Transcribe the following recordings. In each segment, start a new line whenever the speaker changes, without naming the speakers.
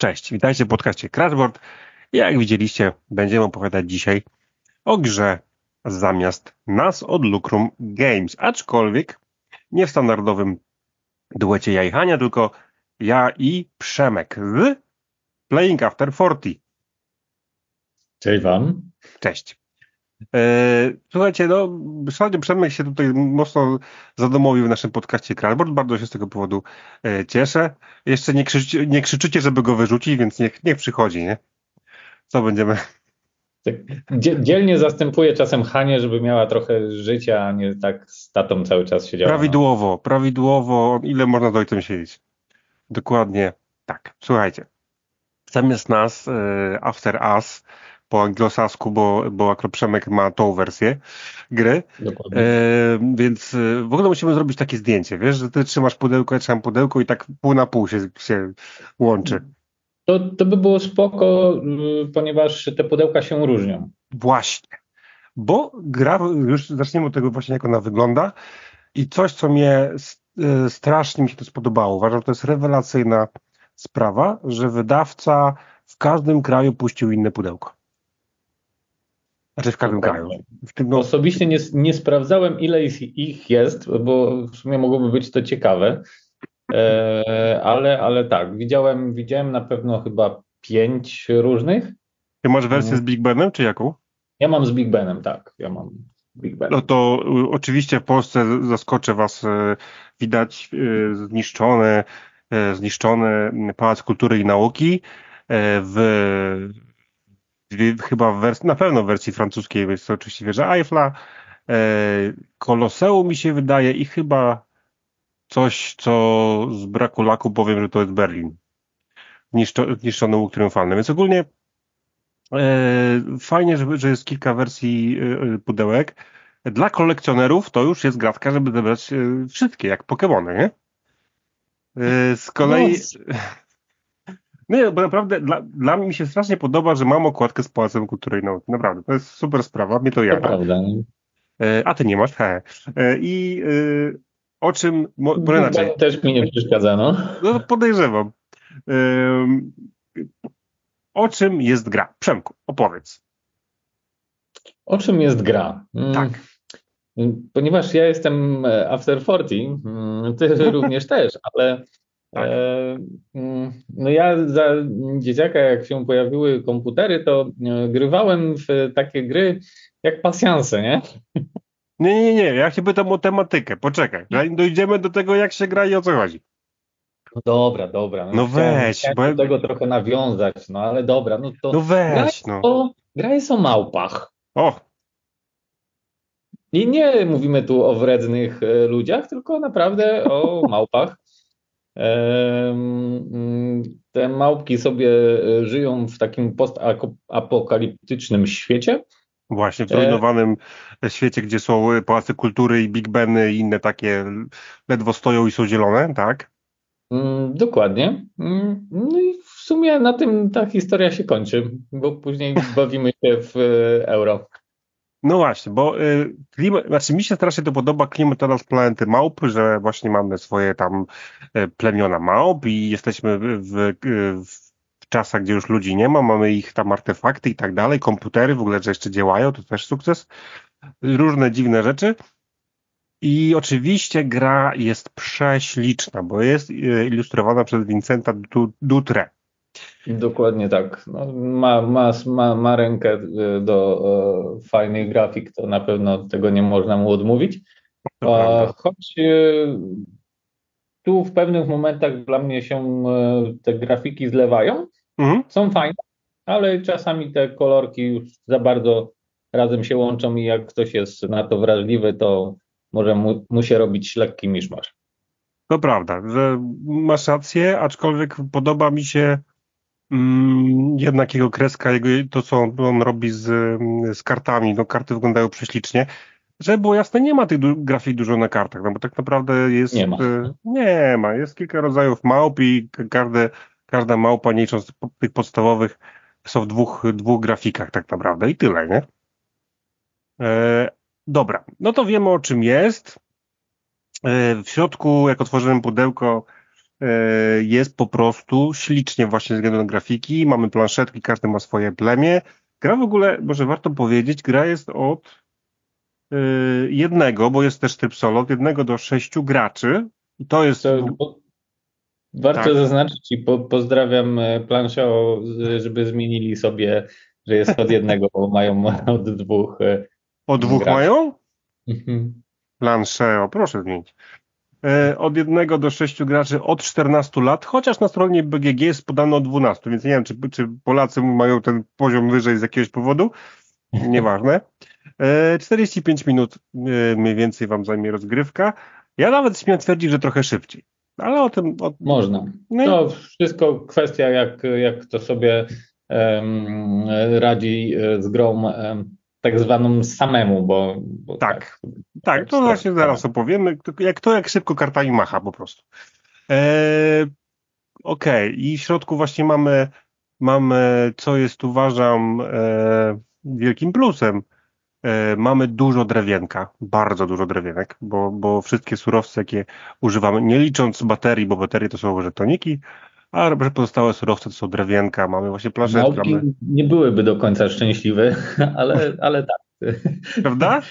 Cześć, witajcie w podcaście Crashboard. Jak widzieliście, będziemy opowiadać dzisiaj o grze zamiast nas od Lucrum Games, aczkolwiek nie w standardowym duecie ja i Hania, tylko ja i Przemek z Playing After 40.
Cześć wam.
Cześć. Słuchajcie, szalony Przemek się tutaj mocno zadomowił w naszym podcaście Crashboard. Bardzo się z tego powodu cieszę. Jeszcze nie krzyczycie, żeby go wyrzucić, więc niech przychodzi, nie? Co będziemy...
Tak, dzielnie zastępuję czasem Hanię, żeby miała trochę życia, a nie tak z tatą cały czas siedziała.
Prawidłowo. Ile można z ojcem siedzieć? Dokładnie tak. Słuchajcie. Zamiast nas, After Us, po anglosasku, bo akurat Przemek ma tą wersję gry.
Dokładnie.
Więc w ogóle musimy zrobić takie zdjęcie, wiesz, że ty trzymasz pudełko, ja trzymam pudełko i tak pół na pół się łączy.
To by było spoko, ponieważ te pudełka się różnią.
Właśnie. Bo gra, już zaczniemy od tego właśnie, jak ona wygląda i coś, co mnie strasznie mi się to spodobało. Uważam, że to jest rewelacyjna sprawa, że wydawca w każdym kraju puścił inne pudełko. Znaczy w każdym kraju.
Osobiście nie sprawdzałem, ile ich jest, bo w sumie mogłoby być to ciekawe. Ale tak, widziałem na pewno chyba 5 różnych.
Ty masz wersję z Big Benem, czy jaką?
Ja mam z Big Benem, tak. Ja mam Big Ben.
No to oczywiście w Polsce zaskoczę was, widać zniszczony Pałac Kultury i Nauki chyba na pewno w wersji francuskiej jest to oczywiście wieża Eiffla, Koloseum mi się wydaje i chyba coś, co z braku laku powiem, że to jest Berlin. Zniszczony łuk triumfalny. Więc ogólnie fajnie, że jest kilka wersji pudełek. Dla kolekcjonerów to już jest gratka, żeby zebrać wszystkie, jak Pokemony, nie? Z kolei... Nie, bo naprawdę dla mnie się strasznie podoba, że mam okładkę z Pałacem Kultury i Nauki. Naprawdę, to jest super sprawa, mnie to jara.
To prawda.
A ty nie masz? I o czym...
Może inaczej. Też mi nie przeszkadza, no.
No podejrzewam. O czym jest gra? Przemku, opowiedz.
O czym jest gra?
Tak.
Ponieważ ja jestem After 40, ty również też, ale
tak.
No ja za dzieciaka, jak się pojawiły komputery, to grywałem w takie gry jak pasjanse, nie?
Nie, ja się pytam o tematykę, poczekaj, zanim dojdziemy do tego, jak się gra i o co chodzi.
No dobra.
No weź.
Chciałem do tego trochę nawiązać, no ale dobra, no to
no weź,
gra jest o małpach.
O!
I nie mówimy tu o wrednych ludziach, tylko naprawdę o małpach. Te małpki sobie żyją w takim postapokaliptycznym świecie.
Właśnie, w zrujnowanym świecie, gdzie są pałace kultury i Big Beny i inne takie ledwo stoją i są zielone, tak?
Dokładnie. No i w sumie na tym ta historia się kończy, bo później bawimy się w euro.
No właśnie, bo mi się strasznie to podoba klimat teraz planety małp, że właśnie mamy swoje tam plemiona małp i jesteśmy w czasach, gdzie już ludzi nie ma, mamy ich tam artefakty i tak dalej, komputery w ogóle, że jeszcze działają, to też sukces. Różne dziwne rzeczy. I oczywiście gra jest prześliczna, bo jest ilustrowana przez Vincenta Dutré.
Dokładnie tak. No, ma rękę do fajnych grafik, to na pewno tego nie można mu odmówić. Choć tu w pewnych momentach dla mnie się te grafiki zlewają, są fajne, ale czasami te kolorki już za bardzo razem się łączą i jak ktoś jest na to wrażliwy, to może mu się robić lekki miszmasz.
To prawda, że masz rację, aczkolwiek podoba mi się jednak jego kreska, to co on robi z kartami. No karty wyglądają prześlicznie. Żeby było jasne, nie ma tych grafik dużo na kartach, no bo tak naprawdę jest... Nie ma. Jest kilka rodzajów małp i każda małpa, nie licząc tych podstawowych, są w dwóch grafikach tak naprawdę i tyle, nie? Dobra, no to wiemy o czym jest. W środku, jak otworzyłem pudełko, jest po prostu ślicznie właśnie ze względu na grafiki. Mamy planszetki, każdy ma swoje plemię. Gra w ogóle, może warto powiedzieć, gra jest od jednego, bo jest też tryb solo, od 1 do 6 graczy. I to jest...
Warto tak zaznaczyć i pozdrawiam planszę, żeby zmienili sobie, że jest od 1, bo mają od 2.
Od 2
graczy.
mają? Planszę, proszę zmienić. Od 1 do 6 graczy od 14 lat, chociaż na stronie BGG jest podano od 12, więc nie wiem, czy Polacy mają ten poziom wyżej z jakiegoś powodu. Nieważne. 45 minut mniej więcej wam zajmie rozgrywka. Ja nawet śmiem twierdzić, że trochę szybciej. Ale o tym...
Można. To wszystko kwestia, jak to sobie radzi z grą tak zwaną samemu, bo
tak, to właśnie zaraz opowiemy. Jak szybko kartami macha po prostu. Okej. I w środku właśnie mamy, co jest uważam wielkim plusem. Mamy dużo drewienka, bardzo dużo drewienek, bo wszystkie surowce, jakie używamy, nie licząc baterii, bo baterie to są żetoniki, a pozostałe surowce to są drewienka, mamy właśnie planszetki.
Małpki nie byłyby do końca szczęśliwe, ale tak.
Prawda?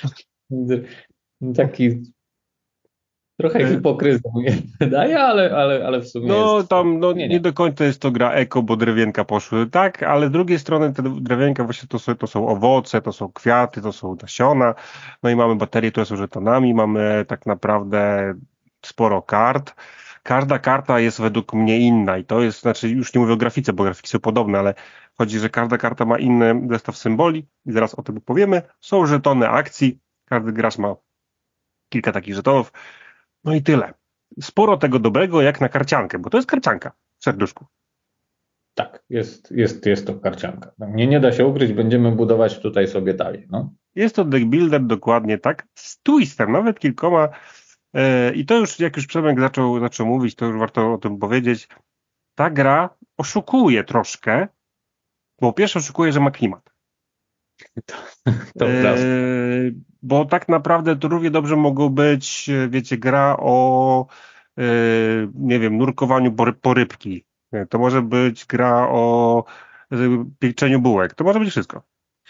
Taki trochę hipokryzją mi wydaje, ale w sumie jest...
nie do końca jest to gra eko, bo drewienka poszły, tak, ale z drugiej strony te drewienka właśnie to są owoce, to są kwiaty, to są nasiona, no i mamy baterie, które są żetonami, mamy tak naprawdę sporo kart. Każda karta jest według mnie inna i to jest, znaczy już nie mówię o grafice, bo grafiki są podobne, ale chodzi, że każda karta ma inny zestaw symboli i zaraz o tym opowiemy. Są żetony akcji, każdy gracz ma kilka takich żetonów. No i tyle. Sporo tego dobrego jak na karciankę, bo to jest karcianka w serduszku.
Tak, jest to karcianka. Nie da się ukryć, będziemy budować tutaj sobie talię. No.
Jest to deck builder dokładnie tak, z twistem, nawet kilkoma. I to już, jak już Przemek zaczął mówić, to już warto o tym powiedzieć. Ta gra oszukuje troszkę, bo pierwsze oszukuje, że ma klimat.
To
bo tak naprawdę to równie dobrze mogło być, wiecie, gra o nie wiem, nurkowaniu po rybki. To może być gra o pieczeniu bułek. To może być wszystko.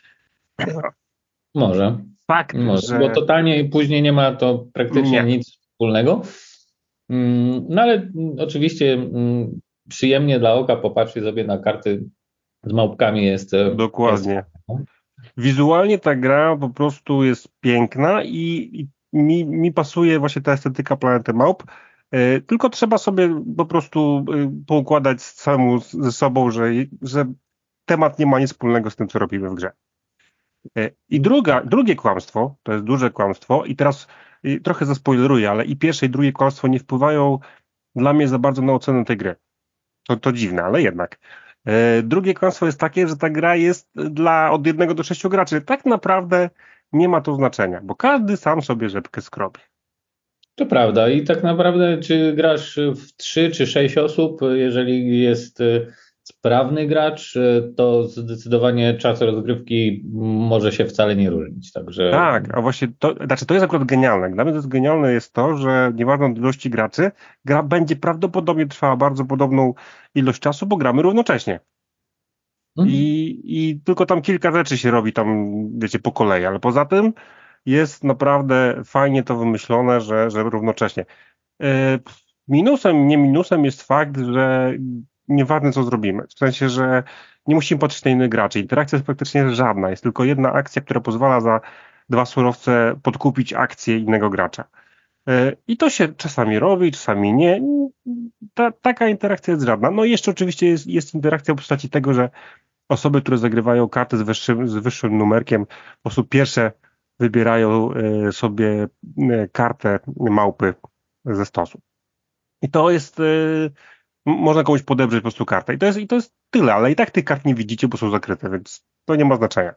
Może.
Fakt,
że... Bo totalnie później nie ma to praktycznie nic wspólnego. No ale oczywiście przyjemnie dla oka popatrzeć sobie na karty z małpkami jest...
Dokładnie. Wizualnie ta gra po prostu jest piękna i mi pasuje właśnie ta estetyka Planety Małp. Tylko trzeba sobie po prostu poukładać samemu ze sobą, że temat nie ma nic wspólnego z tym, co robimy w grze. I drugie kłamstwo, to jest duże kłamstwo i teraz trochę zaspoileruję, ale i pierwsze i drugie kłamstwo nie wpływają dla mnie za bardzo na ocenę tej gry. To dziwne, ale jednak. Drugie kłamstwo jest takie, że ta gra jest od 1 do 6 graczy. Tak naprawdę nie ma to znaczenia, bo każdy sam sobie rzepkę skrobie.
To prawda i tak naprawdę czy grasz w 3 czy 6 osób, jeżeli jest sprawny gracz, to zdecydowanie czas rozgrywki może się wcale nie różnić. Także...
Tak, a właśnie to jest akurat genialne. Dla mnie to jest genialne jest to, że nieważne od ilości graczy, gra będzie prawdopodobnie trwała bardzo podobną ilość czasu, bo gramy równocześnie. I tylko tam kilka rzeczy się robi tam, wiecie, po kolei, ale poza tym jest naprawdę fajnie to wymyślone, że równocześnie. Nie minusem jest fakt, że nieważne co zrobimy. W sensie, że nie musimy patrzeć na innych graczy. Interakcja jest praktycznie żadna. Jest tylko jedna akcja, która pozwala za 2 surowce podkupić akcję innego gracza. I to się czasami robi, czasami nie. Taka interakcja jest żadna. No i jeszcze oczywiście jest interakcja w postaci tego, że osoby, które zagrywają karty z wyższym numerkiem, po prostu pierwsze wybierają sobie kartę małpy ze stosu. I to jest... Można komuś podebrzeć po prostu kartę. I to jest tyle, ale i tak tych kart nie widzicie, bo są zakryte, więc to nie ma znaczenia.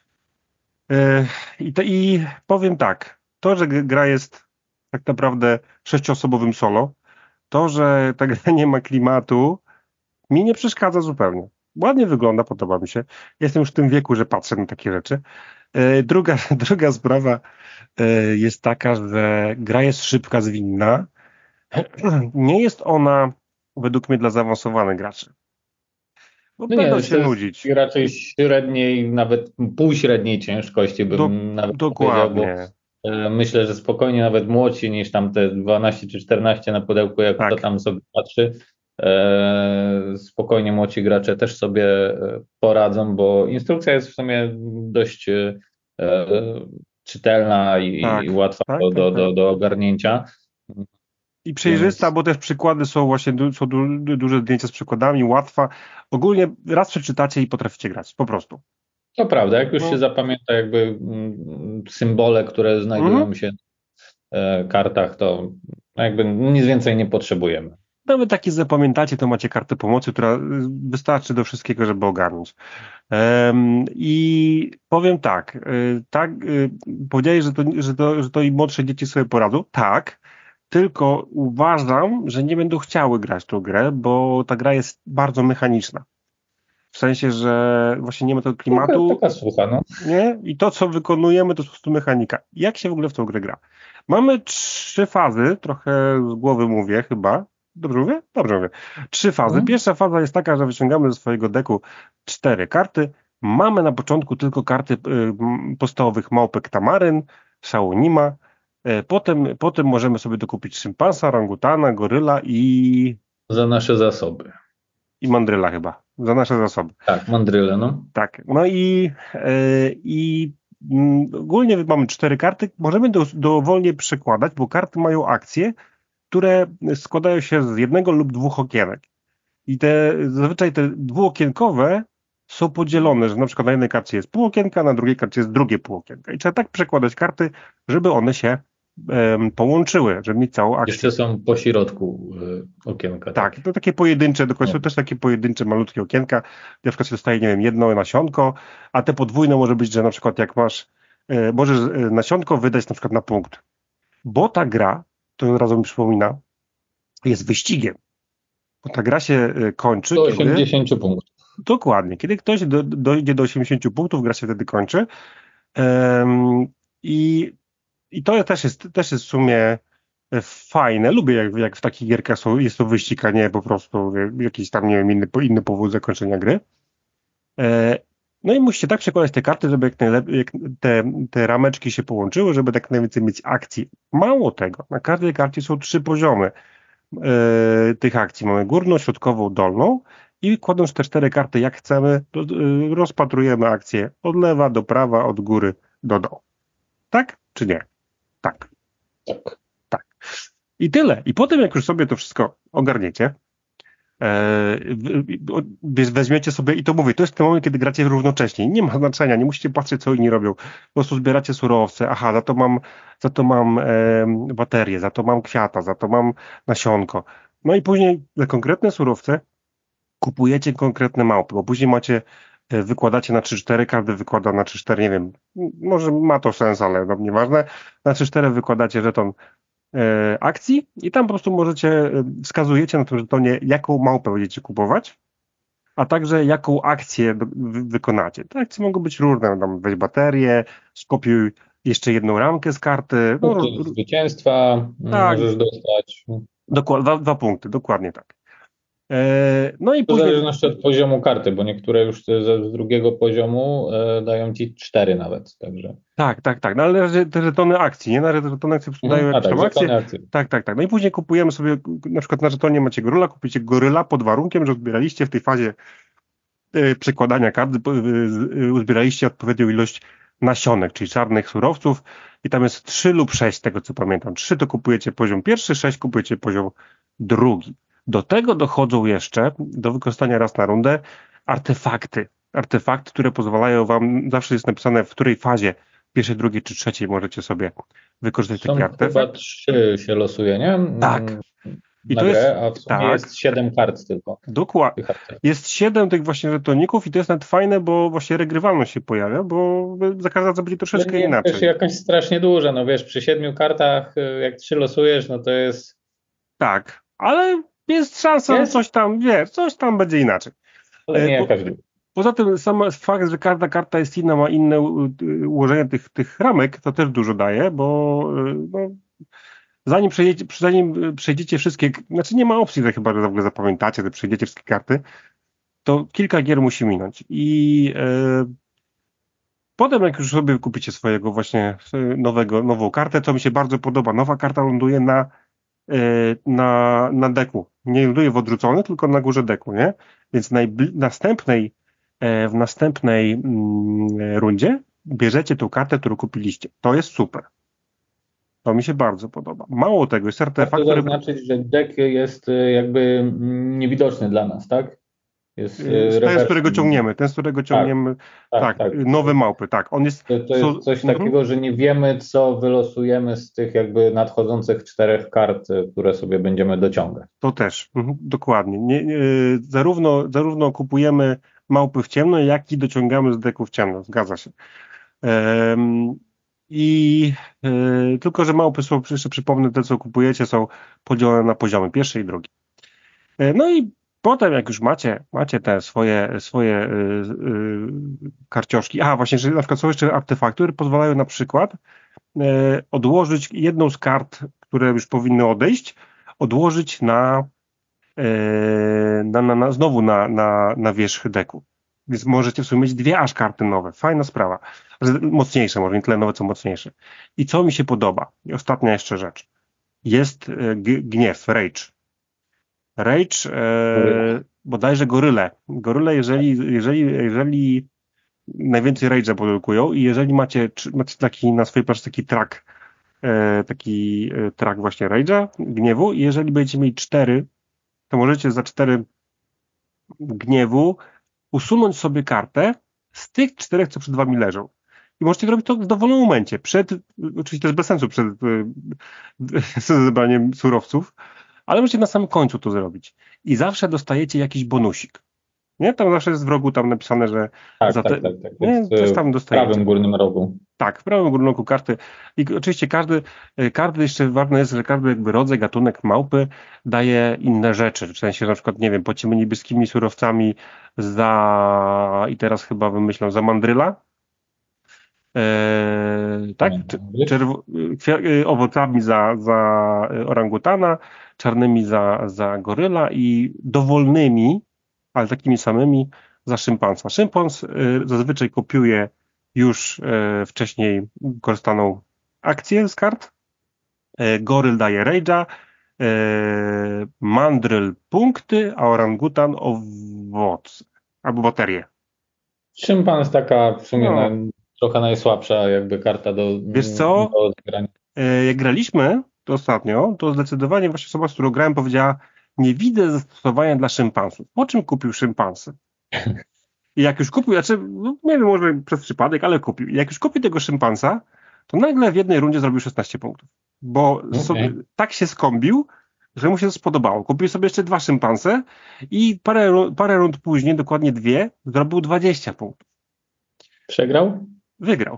I powiem tak, to, że gra jest tak naprawdę 6-osobowym solo, to, że ta gra nie ma klimatu, mi nie przeszkadza zupełnie. Ładnie wygląda, podoba mi się. Jestem już w tym wieku, że patrzę na takie rzeczy. Druga sprawa jest taka, że gra jest szybka, zwinna. Nie jest ona według mnie dla zaawansowanych graczy. Bo
no
będą
nie,
się nudzić.
Raczej średniej, nawet półśredniej ciężkości bym nawet powiedział, bo
Dokładnie.
myślę, że spokojnie nawet młodsi niż tam te 12 czy 14 na pudełku, jak
Tak.
kto tam sobie patrzy, spokojnie młodzi gracze też sobie poradzą, bo instrukcja jest w sumie dość czytelna i łatwa do ogarnięcia.
I przejrzysta,
Więc...
bo też przykłady są właśnie, są duże zdjęcia z przykładami, łatwa. Ogólnie raz przeczytacie i potraficie grać, po prostu.
To prawda, jak już się zapamięta jakby symbole, które znajdują się w kartach, to jakby nic więcej nie potrzebujemy.
Nawet takie zapamiętacie, to macie kartę pomocy, która wystarczy do wszystkiego, żeby ogarnąć. I powiem tak, powiedziałeś, że to i młodsze dzieci sobie poradzą. Tak, tylko uważam, że nie będą chciały grać w tą grę, bo ta gra jest bardzo mechaniczna. W sensie, że właśnie nie ma tego klimatu.
Taka słucha, no.
Nie? I to, co wykonujemy, to jest po prostu mechanika. Jak się w ogóle w tą grę gra? Mamy 3 fazy, trochę z głowy mówię chyba. Dobrze mówię? Dobrze mówię. 3 fazy. Pierwsza faza jest taka, że wyciągamy ze swojego deku 4 karty. Mamy na początku tylko karty podstawowych małpek tamaryn, szałonima. Potem możemy sobie dokupić szympansa, orangutana, goryla i...
Za nasze zasoby.
I mandryla chyba. Za nasze zasoby.
Tak, mandryle, no.
Tak. No i ogólnie mamy 4 karty. Możemy dowolnie przekładać, bo karty mają akcje, które składają się z 1 lub 2 okienek. I zazwyczaj te dwuokienkowe są podzielone, że na przykład na jednej karcie jest pół okienka, na drugiej karcie jest drugie pół okienka. I trzeba tak przekładać karty, żeby one się połączyły, żeby mieć całą akcję.
Jeszcze są po środku okienka.
Tak, to takie pojedyncze, dokładnie, są też takie pojedyncze, malutkie okienka. Na przykład się dostaje, nie wiem, jedno nasionko, a te podwójne może być, że na przykład jak możesz nasionko wydać na przykład na punkt. Bo ta gra, to od razu mi przypomina, jest wyścigiem. Bo ta gra się kończy.
Do 80 punktów.
Dokładnie. Kiedy ktoś dojdzie do 80 punktów, gra się wtedy kończy. I to też jest w sumie fajne. Lubię, jak w takich gierkach jest to wyścig, a nie po prostu jakiś tam, nie wiem, inny powód zakończenia gry. No i musicie tak przekładać te karty, żeby jak te rameczki się połączyły, żeby tak najwięcej mieć akcji. Mało tego, na każdej karcie są 3 poziomy tych akcji. Mamy górną, środkową, dolną i kładąc te 4 karty jak chcemy, rozpatrujemy akcje od lewa do prawa, od góry do dołu. Tak czy nie? Tak. Tak. I tyle. I potem jak już sobie to wszystko ogarniecie, weźmiecie sobie, i to mówię, to jest ten moment, kiedy gracie równocześnie. Nie ma znaczenia, nie musicie patrzeć, co inni robią. Po prostu zbieracie surowce. Aha, za to mam baterię, za to mam kwiata, za to mam nasionko. No i później za konkretne surowce kupujecie konkretne małpy, bo później wykładacie na 3-4, każdy wykłada na 3-4, nie wiem, może ma to sens, ale no nieważne. Na 3-4 wykładacie żeton akcji i tam po prostu wskazujecie na tym żetonie, jaką małpę będziecie kupować, a także jaką akcję wykonacie. Te akcje mogą być różne, tam weź baterię, skopiuj jeszcze jedną ramkę z karty.
Punkty zwycięstwa tak, możesz dostać.
2 punkty, dokładnie tak. No i
to
później...
w zależności od poziomu karty, bo niektóre już z drugiego poziomu dają ci 4 nawet. Także.
Tak. No ale te żetony akcji, nie? Na żetony akcji dają jakieś tam akcje. Tak. No i później kupujemy sobie, na przykład na żetonie macie goryla, kupicie goryla pod warunkiem, że zbieraliście w tej fazie przekładania kart, uzbieraliście odpowiednią ilość nasionek, czyli czarnych surowców i tam jest 3 lub 6, z tego co pamiętam. 3 to kupujecie poziom pierwszy, 6 kupujecie poziom drugi. Do tego dochodzą jeszcze, do wykorzystania raz na rundę, artefakty. Artefakty, które pozwalają wam, zawsze jest napisane, w której fazie, pierwszej, drugiej czy trzeciej możecie sobie wykorzystać taki artefakt.
Chyba 3 się losuje, nie?
Tak.
I to jest, a w sumie jest 7 kart tylko.
Dokładnie. Jest 7 tych właśnie żetoników i to jest nawet fajne, bo właśnie regrywalność się pojawia, bo za każdym razem będzie troszeczkę inaczej.
Jest jakaś strasznie duża, no wiesz, przy 7 kartach, jak 3 losujesz, no to jest...
Tak, ale jest szansa, że coś tam będzie inaczej.
Ale nie jakaś duża.
Poza tym sam fakt, że każda karta jest inna, ma inne ułożenie tych ramek, to też dużo daje, bo zanim przejdziecie wszystkie, znaczy nie ma opcji, że chyba że w ogóle zapamiętacie, że przejdziecie wszystkie karty, to kilka gier musi minąć. I potem jak już sobie kupicie swojego właśnie nową kartę, co mi się bardzo podoba, nowa karta ląduje na deku. Nie ląduje w odrzucony, tylko na górze deku, nie? Więc w następnej rundzie bierzecie tą kartę, którą kupiliście. To jest super. To mi się bardzo podoba. Mało tego, jest artefakt,
który... zaznaczyć, że deck jest jakby niewidoczny dla nas, tak?
Ten, z którego ciągniemy. Tak, nowe małpy, tak. On jest...
To jest coś takiego, że nie wiemy, co wylosujemy z tych jakby nadchodzących 4 kart, które sobie będziemy dociągać.
To też, dokładnie. Zarówno kupujemy małpy w ciemno, jak i dociągamy z deku w ciemno. Zgadza się. Tylko, że małpy są, jeszcze przypomnę, te co kupujecie są podzielone na poziomy pierwszy i drugi. No i potem jak już macie te swoje karcioszki, właśnie, że na przykład są jeszcze artefakty, które pozwalają na przykład odłożyć jedną z kart, które już powinny odejść, odłożyć znowu na wierzch deku. Więc możecie w sumie mieć 2 aż karty nowe. Fajna sprawa. Mocniejsze, może nie tyle nowe, co mocniejsze. I co mi się podoba? I ostatnia jeszcze rzecz. Jest gniew, rage. Rage, bodajże goryle. Goryle, jeżeli najwięcej rage'a produkują i jeżeli macie taki na swojej planszy taki track właśnie rage'a, gniewu i jeżeli będziecie mieli 4, to możecie za 4 gniewu usunąć sobie kartę z tych 4, co przed wami leżą. I możecie robić to w dowolnym momencie. Oczywiście to jest bez sensu przed zebraniem surowców, ale możecie na samym końcu to zrobić. I zawsze dostajecie jakiś bonusik. Nie? Tam zawsze jest w rogu tam napisane, że
tak.
Nie, coś tam dostajecie.
W prawym górnym rogu.
Tak, w prawym górnym rogu karty. I oczywiście każdy jeszcze ważne jest, że każdy jakby rodzaj, gatunek małpy daje inne rzeczy. W sensie na przykład, nie wiem, płacimy niebieskimi surowcami i teraz chyba wymyślą, za mandryla. Tak? Owocami za orangutana, czarnymi za goryla i dowolnymi, ale takimi samymi za szympansa. Szympans zazwyczaj kopiuje już wcześniej korzystaną akcję z kart. Goryl daje rage'a, mandryl punkty, a orangutan owoce albo baterię.
Szympans taka w sumie trochę najsłabsza jakby karta do
zagrania. Jak graliśmy to ostatnio, to zdecydowanie właśnie osoba, z którą grałem, powiedziała: nie widzę zastosowania dla szympansów. Po czym kupił szympansy? I jak już kupił, nie wiem, może przez przypadek, ale kupił. I jak już kupił tego szympansa, to nagle w jednej rundzie zrobił 16 punktów. Bo sobie tak się skąbił, że mu się to spodobało. Kupił sobie jeszcze 2 szympanse i parę rund później, dokładnie 2, zrobił 20 punktów.
Przegrał?
Wygrał.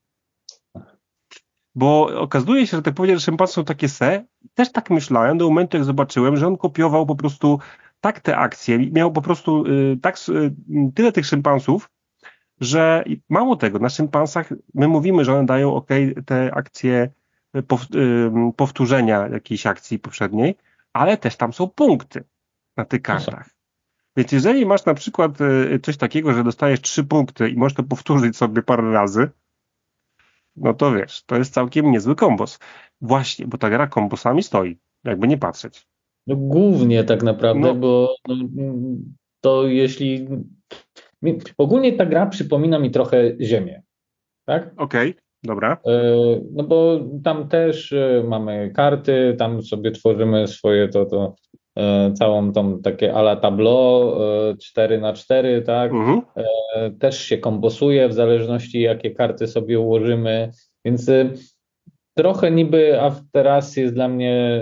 Bo okazuje się, że tak powiedzieć, że szympansy są takie też tak myślałem do momentu, jak zobaczyłem, że on kopiował po prostu tak te akcje, miał po prostu tyle tych szympansów, że mało tego, na szympansach my mówimy, że one dają te akcje powtórzenia jakiejś akcji poprzedniej, ale też tam są punkty na tych kartach. Więc jeżeli masz na przykład coś takiego, że dostajesz 3 punkty i możesz to powtórzyć sobie parę razy, no to wiesz, to jest całkiem niezły kombos. Właśnie, bo ta gra kombosami stoi, jakby nie patrzeć.
No głównie tak naprawdę, bo to jeśli... Ogólnie ta gra przypomina mi trochę Ziemię, tak?
Okej, dobra.
No bo tam też mamy karty, tam sobie tworzymy swoje całą tą takie à la tableau 4x4, tak? Też się kombosuje w zależności jakie karty sobie ułożymy, więc trochę niby teraz jest dla mnie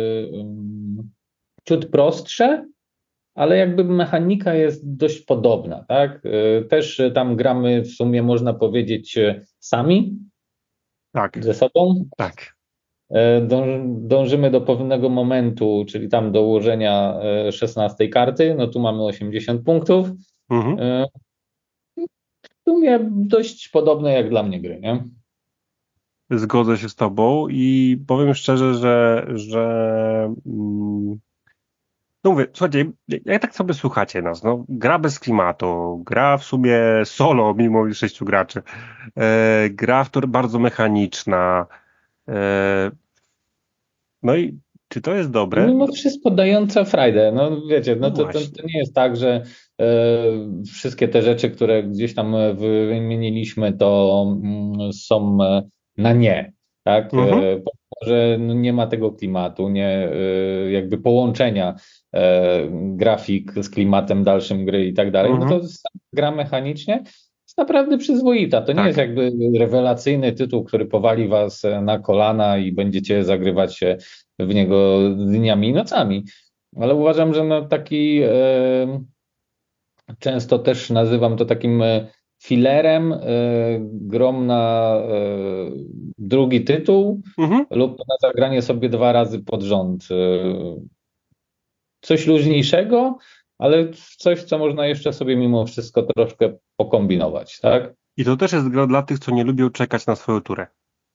ciut prostsze, ale jakby mechanika jest dość podobna, tak? Też tam gramy w sumie można powiedzieć sami, ze sobą.
Tak.
Dążymy do pewnego momentu, czyli tam do ułożenia 16 karty, no tu mamy 80 punktów. W sumie dość podobne jak dla mnie gry, nie?
Zgodzę się z tobą i powiem szczerze, no mówię, słuchajcie, jak tak sobie słuchacie nas, no gra bez klimatu, gra w sumie solo mimo 6 graczy, gra, która bardzo mechaniczna, e, no i czy to jest
I
dobre?
mimo wszystko dająca frajdę. No wiecie,
No
no to
właśnie.
nie jest tak, że wszystkie te rzeczy, które gdzieś tam wymieniliśmy, to są na nie. Tak?
Mhm,
Że no nie ma tego klimatu, nie jakby połączenia grafik z klimatem dalszym gry i tak dalej, no
mhm,
to gra mechanicznie jest naprawdę przyzwoita. To nie jest
tak.
jakby rewelacyjny tytuł, który powali was na kolana i będziecie zagrywać się w niego dniami i nocami. Ale uważam, że no taki często też nazywam to takim filerem, grom na drugi tytuł
Mhm.
lub na zagranie sobie 2 razy pod rząd. Coś luźniejszego, ale coś, co można jeszcze sobie mimo wszystko troszkę pokombinować, tak?
I to też jest gra dla tych, co nie lubią czekać na swoją turę.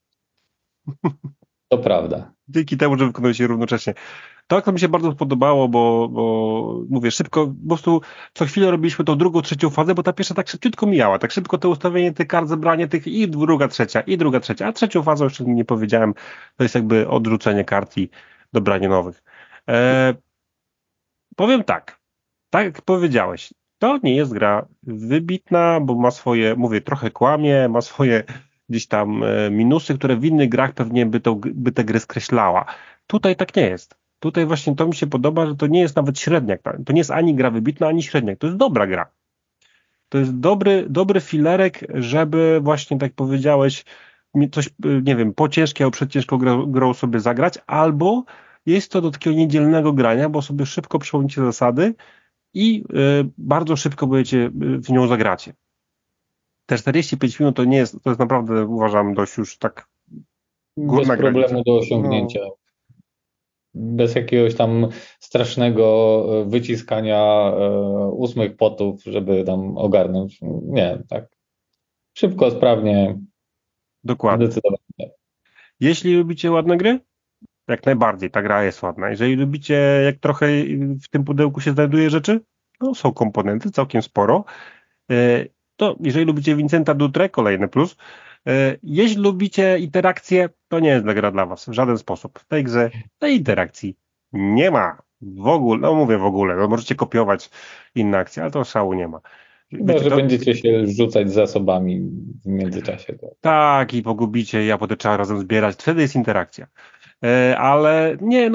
To prawda.
Dzięki temu, że wykonuje się równocześnie. To mi się bardzo podobało, bo mówię, szybko, po prostu co chwilę robiliśmy tą drugą, trzecią fazę, bo ta pierwsza tak szybciutko mijała, tak szybko to ustawienie tych kart, zebranie tych i druga, trzecia, a trzecią fazą jeszcze nie powiedziałem, to jest jakby odrzucenie kart i dobranie nowych. E, Powiem tak jak powiedziałeś, to nie jest gra wybitna, bo ma swoje, mówię, trochę kłamie, ma swoje gdzieś tam minusy, które w innych grach pewnie by tę grę skreślała. Tutaj tak nie jest. Tutaj właśnie to mi się podoba, że to nie jest nawet średniak. To nie jest ani gra wybitna, ani średniak. To jest dobra gra. To jest dobry filerek, żeby właśnie, tak powiedziałeś, coś, nie wiem, po ciężkiej albo przed ciężką grą sobie zagrać, albo jest to do takiego niedzielnego grania, bo sobie szybko przypomnicie zasady i bardzo szybko w nią zagracie. Te 45 minut to nie jest, to jest naprawdę, uważam, dość już tak
Bez
górna granica.
problemu do
No,
osiągnięcia. Bez jakiegoś tam strasznego wyciskania 8 potów, żeby tam ogarnąć. Nie, tak. Szybko, sprawnie,
dokładnie.
zdecydowanie.
Jeśli lubicie ładne gry, jak najbardziej, ta gra jest ładna. Jeżeli lubicie, jak trochę w tym pudełku się znajduje rzeczy, no są komponenty, całkiem sporo. To jeżeli lubicie Vincenta Dutre, kolejny plus. Jeśli lubicie interakcje, to nie jest gra dla was w żaden sposób. W tej grze tej interakcji nie ma w ogóle, no mówię w ogóle, no możecie kopiować inne akcje, ale to szału nie ma.
Chyba,
Wiecie,
że
to
będziecie się rzucać zasobami w międzyczasie.
tak i pogubicie, ja potem trzeba razem zbierać, wtedy jest interakcja. Ale nie,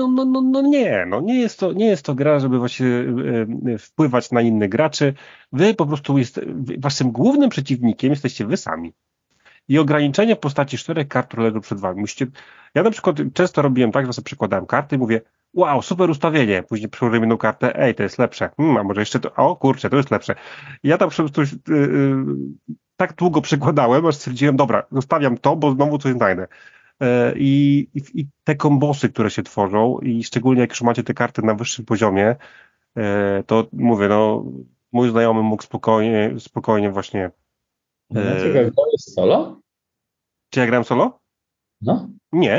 nie jest to gra, żeby właśnie wpływać na innych graczy. Wy po prostu waszym głównym przeciwnikiem jesteście wy sami. I ograniczenie w postaci 4 kart, które leżą przed wami. Ja na przykład często robiłem tak, że sobie przekładałem karty i mówię, wow, super ustawienie. Później przyłożyłem jedną kartę, ej, to jest lepsze. A może jeszcze to, o kurczę, to jest lepsze. I ja tam po prostu tak długo przekładałem, aż stwierdziłem, dobra, zostawiam to, bo znowu coś znajdę. I te kombosy, które się tworzą i szczególnie jak już macie te karty na wyższym poziomie, to mówię, no mój znajomy mógł spokojnie właśnie
Maciek, jak to jest solo?
czy ja grałem solo?
No,
Nie.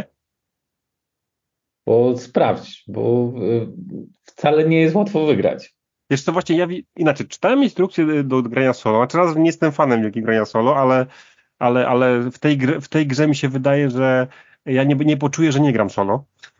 bo sprawdź, bo wcale nie jest łatwo wygrać.
Wiesz co, właśnie inaczej, czytałem instrukcję do grania solo, znaczy raz nie jestem fanem wielkiej grania solo, ale w tej grze mi się wydaje, że ja nie poczuję, że nie gram solo.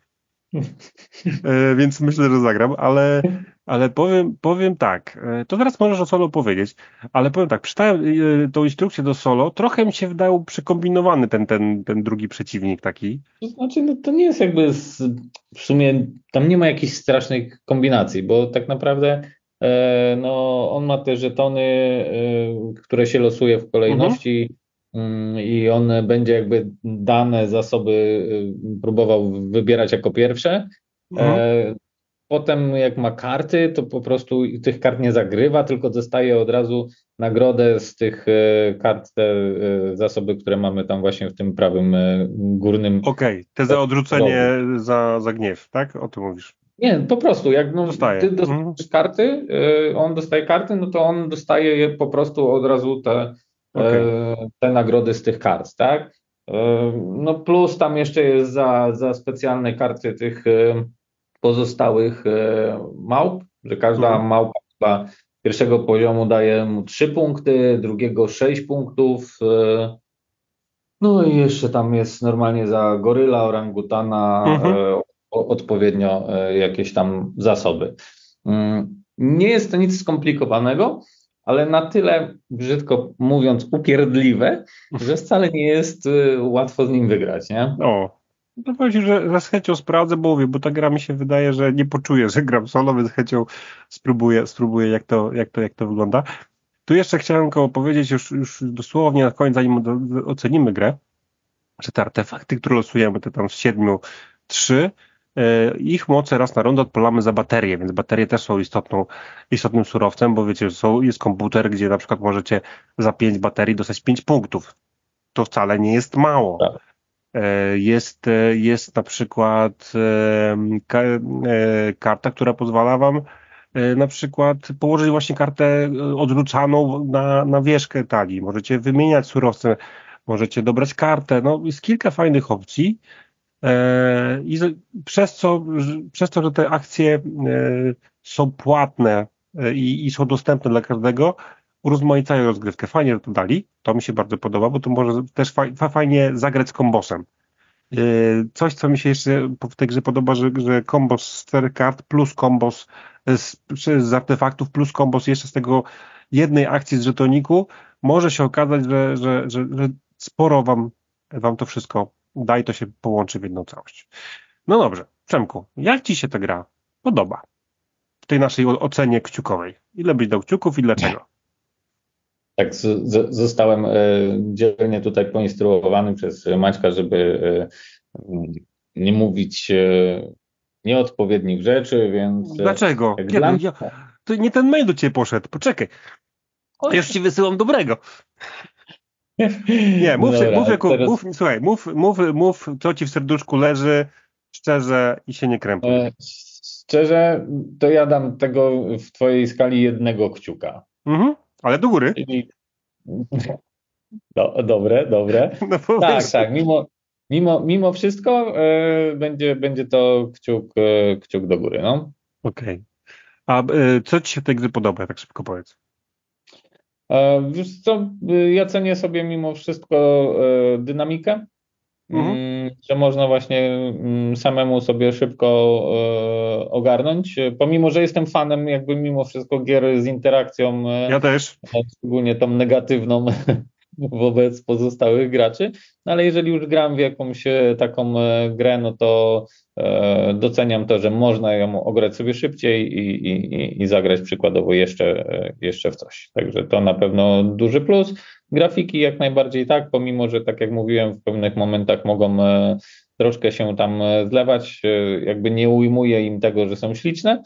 Więc myślę, że zagram, ale powiem tak, to zaraz możesz o solo powiedzieć, ale powiem tak, przeczytałem tą instrukcję do solo, trochę mi się wydał przekombinowany ten drugi przeciwnik taki.
To znaczy, no to nie jest jakby w sumie, tam nie ma jakichś strasznych kombinacji, bo tak naprawdę no, on ma te żetony, które się losuje w
Mhm,
kolejności i on będzie jakby dane zasoby próbował wybierać jako pierwsze.
mhm.
E, Potem jak ma karty, to po prostu tych kart nie zagrywa, tylko dostaje od razu nagrodę z tych kart, te zasoby, które mamy tam właśnie w tym prawym górnym.
Okej, te za odrzucenie
rogu.
za gniew, tak? O tym mówisz.
Nie, po prostu jak no,
Dostaję.
ty dostajesz karty, on dostaje karty, no to on dostaje je po prostu od razu
Okej.
te nagrody z tych kart, tak? No plus tam jeszcze jest za specjalne karty tych pozostałych małp, że każda małpa chyba pierwszego poziomu daje mu 3 punkty, drugiego 6 punktów. No i jeszcze tam jest normalnie za goryla, orangutana odpowiednio jakieś tam zasoby. Nie jest to nic skomplikowanego, ale na tyle, brzydko mówiąc, upierdliwe, że wcale nie jest łatwo z nim wygrać, nie?
O, to powiem ci, że z chęcią sprawdzę, bo mówię, bo ta gra mi się wydaje, że nie poczuję, że gram solo, więc z chęcią spróbuję jak to wygląda. Tu jeszcze chciałem powiedzieć już dosłownie na koniec, zanim ocenimy grę, że te artefakty, które losujemy, te tam z 7, 3, ich moce raz na rundę odpalamy za baterię, więc baterie też są istotnym surowcem, bo wiecie, jest komputer, gdzie na przykład możecie za 5 baterii dostać 5 punktów. To wcale nie jest mało.
Tak.
Jest na przykład karta, która pozwala wam na przykład położyć właśnie kartę odrzucaną na wierzch talii. Możecie wymieniać surowce, możecie dobrać kartę. No, jest kilka fajnych opcji. I przez to, że te akcje są płatne i są dostępne dla każdego, urozmaicają rozgrywkę. Fajnie, że to dali. To mi się bardzo podoba, bo to może też fajnie zagrać z kombosem. Coś, co mi się jeszcze w tej grze podoba, że kombos z 4 kart plus kombos z artefaktów plus kombos jeszcze z tego jednej akcji z żetoniku, może się okazać, że sporo wam to wszystko da i to się połączy w jedną całość. No dobrze, Przemku, jak ci się ta gra podoba w tej naszej ocenie kciukowej? Ile byś dał kciuków i dlaczego?
Tak, zostałem dzielnie tutaj poinstruowany przez Maćka, żeby nie mówić nieodpowiednich rzeczy, więc...
Dlaczego? Kiedy? To nie ten mail do ciebie poszedł, poczekaj. Ja już ci wysyłam dobrego. Nie, słuchaj, mów, co ci w serduszku leży, szczerze i się nie krępuj.
Szczerze, to ja dam tego w twojej skali 1 kciuka.
Ale do góry.
Dobre.
No,
tak, mimo wszystko będzie to kciuk do góry, no.
Okej. A co ci się w tej grze podoba, tak szybko powiedz?
Wiesz co, ja cenię sobie mimo wszystko dynamikę, że można właśnie samemu sobie szybko ogarnąć, pomimo, że jestem fanem jakby mimo wszystko gier z interakcją,
ja też,
szczególnie tą negatywną wobec pozostałych graczy, no ale jeżeli już gram w jakąś taką grę, no to doceniam to, że można ją ograć sobie szybciej i zagrać przykładowo jeszcze w coś. Także to na pewno duży plus. Grafiki jak najbardziej tak, pomimo, że tak jak mówiłem, w pewnych momentach mogą troszkę się tam zlewać, jakby nie ujmuje im tego, że są śliczne.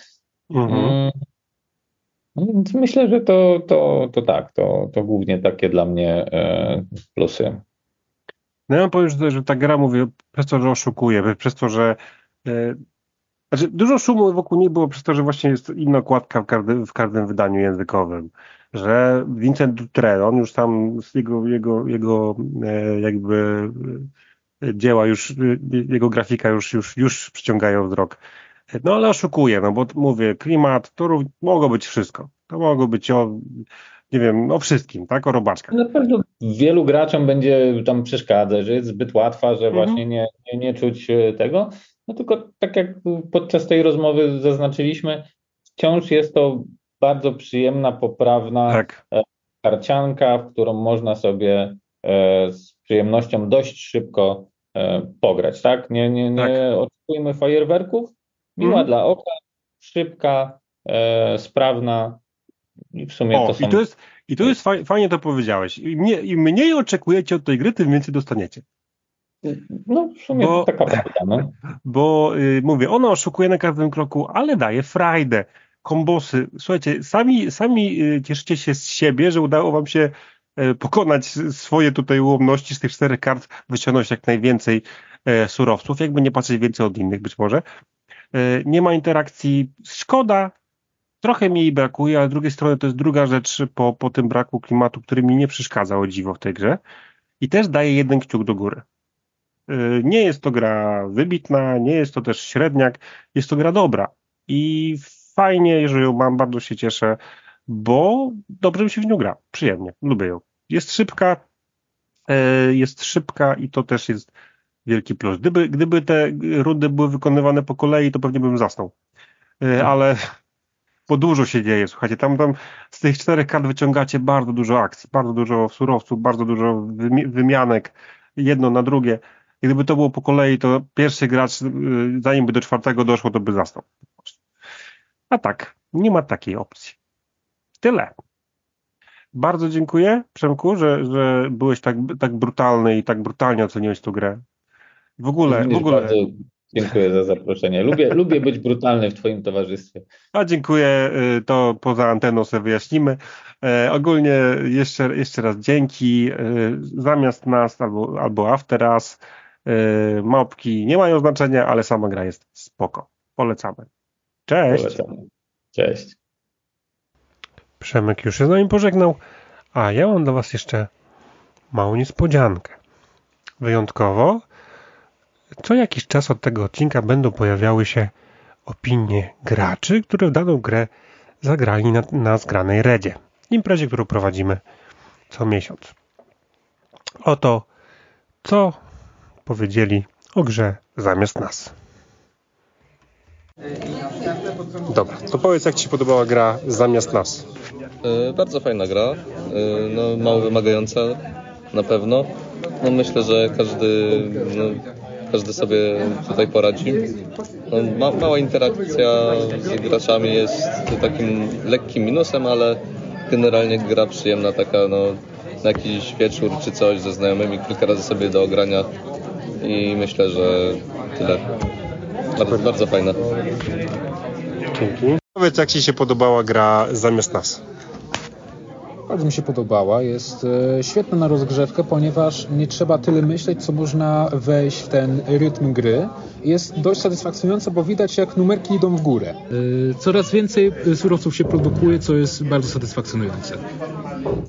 Więc myślę, że to tak, to głównie takie dla mnie plusy.
No ja powiem, że ta gra, mówię, przez to, że oszukuje, przez to, że dużo szumu wokół niej było przez to, że właśnie jest inna okładka w każdym wydaniu językowym, że Vincent Dutrell, on już tam z jego jakby dzieła jego grafika już przyciągają wzrok. No ale oszukuje, no bo mówię, klimat, to mogło być wszystko. To mogło być nie wiem, o wszystkim, tak? O robaczkach.
Na pewno wielu graczom będzie tam przeszkadzać, że jest zbyt łatwa, że właśnie nie czuć tego. No tylko tak jak podczas tej rozmowy zaznaczyliśmy, wciąż jest to bardzo przyjemna, poprawna karcianka, w którą można sobie z przyjemnością dość szybko pograć, tak? Nie oczekujmy fajerwerków, miła dla oka, szybka, sprawna i w sumie to są...
I to jest fajnie to powiedziałeś. Im mniej oczekujecie od tej gry, tym więcej dostaniecie.
No w sumie taka prawda, no.
Bo mówię, ona oszukuje na każdym kroku, ale daje frajdę. Kombosy. Słuchajcie, sami cieszycie się z siebie, że udało wam się pokonać swoje tutaj ułomności, z tych 4 kart wyciągnąć jak najwięcej surowców, jakby nie patrzeć więcej od innych być może. Nie ma interakcji, szkoda, trochę mi jej brakuje, ale z drugiej strony to jest druga rzecz po tym braku klimatu, który mi nie przeszkadza, o dziwo, w tej grze. i też daję 1 kciuk do góry. Nie jest to gra wybitna, nie jest to też średniak, jest to gra dobra i fajnie, że ją mam, bardzo się cieszę, bo dobrze mi się w nią gra, przyjemnie, lubię ją. Jest szybka i to też jest wielki plus. Gdyby te rundy były wykonywane po kolei, to pewnie bym zasnął. Ale bo dużo się dzieje, słuchajcie, tam z tych 4 kart wyciągacie bardzo dużo akcji, bardzo dużo surowców, bardzo dużo wymianek, jedno na drugie. I gdyby to było po kolei, to pierwszy gracz, zanim by do 4 doszło, to by zasnął. A tak, nie ma takiej opcji. Tyle. Bardzo dziękuję, Przemku, że byłeś tak brutalny i tak brutalnie oceniłeś tę grę. W ogóle.
Bardzo dziękuję za zaproszenie. Lubię być brutalny w twoim towarzystwie.
A dziękuję, to poza anteną sobie wyjaśnimy. Ogólnie jeszcze raz dzięki. Zamiast nas albo after us małpki nie mają znaczenia, ale sama gra jest spoko. Polecamy. Cześć.
Polecamy. Cześć.
Przemek już się z nami pożegnał, a ja mam dla was jeszcze małą niespodziankę. Wyjątkowo co jakiś czas od tego odcinka będą pojawiały się opinie graczy, którzy w daną grę zagrali na zgranej redzie. Imprezie, którą prowadzimy co miesiąc. Oto, co powiedzieli o grze zamiast nas. Dobra, to powiedz, jak ci się podobała gra zamiast nas?
Bardzo fajna gra, mało wymagająca na pewno. Myślę, że każdy sobie tutaj poradzi. Mała interakcja z graczami jest takim lekkim minusem, ale generalnie gra przyjemna, taka na jakiś wieczór czy coś ze znajomymi, kilka razy sobie do ogrania i myślę, że tyle. Bardzo fajna.
Dzięki. Powiedz, jak ci się podobała gra zamiast nas?
Bardzo mi się podobała. Jest świetna na rozgrzewkę, ponieważ nie trzeba tyle myśleć, co można wejść w ten rytm gry. Jest dość satysfakcjonująca, bo widać, jak numerki idą w górę. Coraz więcej surowców się produkuje, co jest bardzo satysfakcjonujące.